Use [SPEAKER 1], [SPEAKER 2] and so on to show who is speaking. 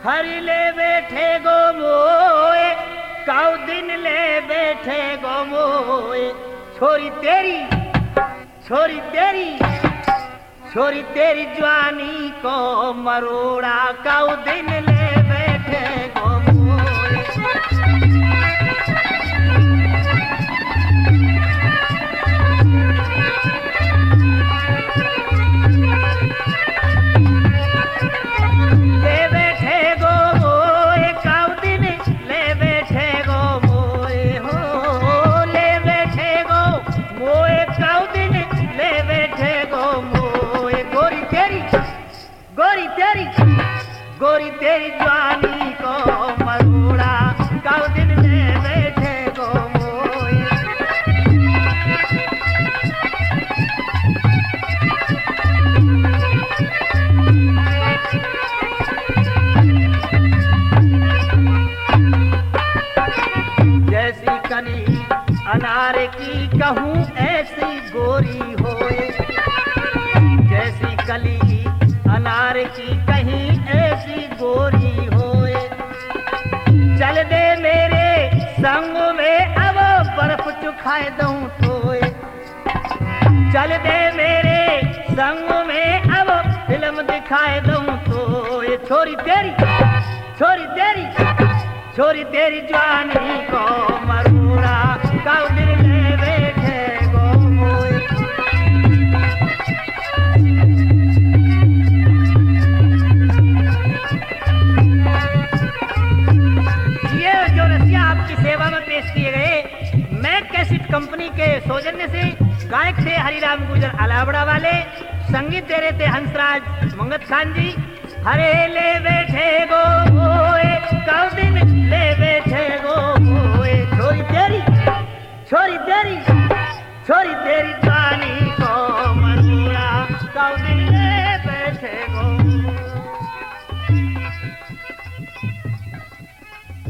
[SPEAKER 1] हरि ले बैठे गो मोए, काउ दिन ले बैठे गो मोए। छोरी तेरी छोरी तेरी छोरी तेरी जवानी को मरोड़ा, काउ दिन ले बैठे गो मोए। ले बैठे गो मोए, काउ दिन ले बैठे गो मोए हो। ले बैठे गो मोए, काउ दिन ले बैठे गो मोए। गोरी तेरी गोरी तेरी गोरी तेरी जवानी को मरोड़ा, काउ दिन ले बैठे गो मोए। जैसी कली अनार की कहूँ ऐसी गोरी होए, जैसी कली अनार की कहीं ऐसी गोरी होए। चल दे मेरे संग में अब बर्फ चुखाए दूं तोए। चल दे मेरे संग में अब फिल्म दिखाए दूं तोए। छोरी तेरी छोरी तेरी छोरी तेरी जवानी को मरोड़ा, काउ दिन ले बैठे गो मोए। ये जो रसिया आपकी सेवा में पेश किए गए, मैं कैसेट कंपनी के सौजन्य से गायक थे हरिराम गुजर अलावड़ा वाले, संगीत दे रहे थे हंसराज मंगत खान जी। हरे ले बैठे गो मोए, काउ दिन ले बैठे गो मोए। छोरी तेरी छोरी तेरी छोरी तेरी जवानी को मरोड़ा, काउ दिन ले बैठे गो।